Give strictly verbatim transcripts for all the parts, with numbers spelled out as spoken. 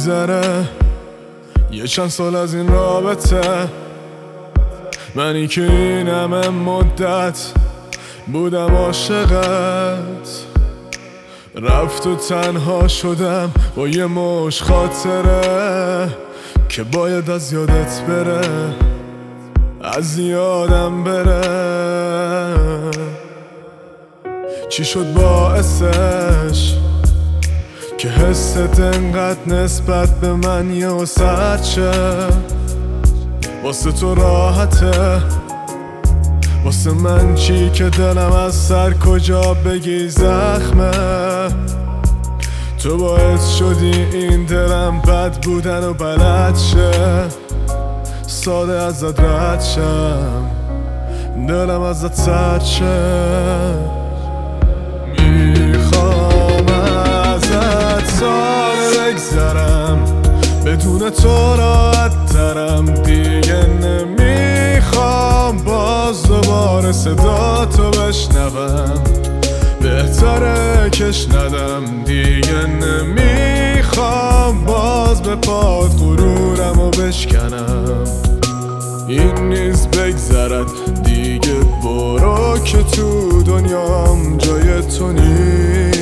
بگذره یه چند سال از این رابطه، منی که این همه مدت بودم عاشقت، رفت و تنها شدم با یه مش خاطره که باید از یادت بره، از یادم بره. چی شد باعثش که حست انقدر نسبت به من یه سرد شه؟ واسه تو راحته، واسه من چی که دلم از سر کجا بگی زخمه؟ تو باعث شدی این دلم بد بودن و بلد شه، ساده ازت رد شم، دلم ازت سرد شه. میخوام ازت ساله بگذرم، بدون تو راحت ترم، دیگه نمیخوام باز دوباره صدا تو بشنوم، بهتره کش ندم، دیگه نمیخوام باز به پات غرورم و بشکنم. این نیز بگذرد دیگه، برو که تو دنیام جای تو نیست.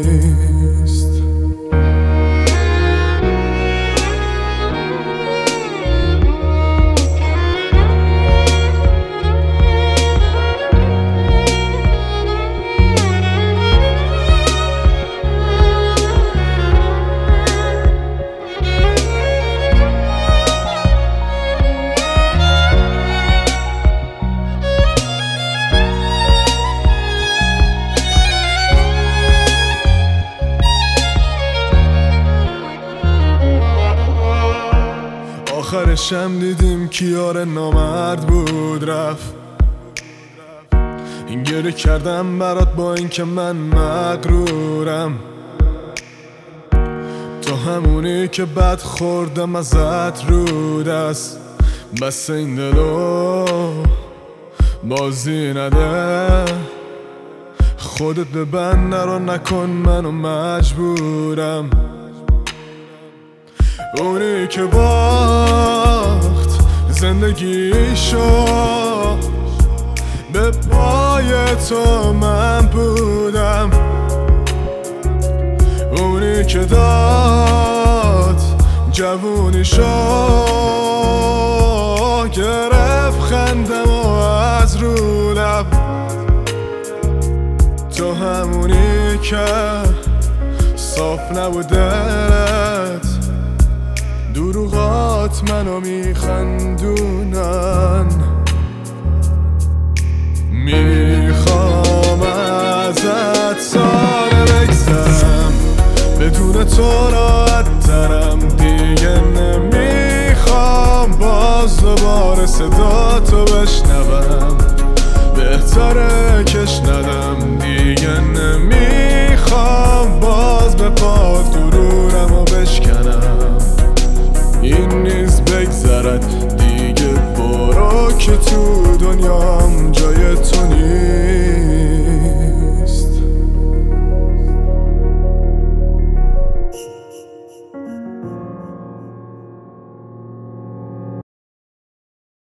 آخرشم دیدیم کیار نامرد بود رفت، این گریه کردم برات با این که من مغرورم، تو همونی که بد خوردم ازت رو دست، بس این دلو بازی نده، خودت ببند نرو نکن منو مجبورم. اونی که باخت زندگیشو به پای تو من بودم، اونی که داد جوونیشو گرفت خندم و از رو لب، تو همونی که صاف نبودت، دروغات منو میخندونن. میخوام ازت ساله بگذرم، بدون تو راحت ترم، دیگه نمیخوام باز دوباره صدا تو بشنوم، بهتره کش ندم، دیگه نمیخوام باز به پات غرورم و بشکنم. این نیز بگذرد دیگه، برو که تو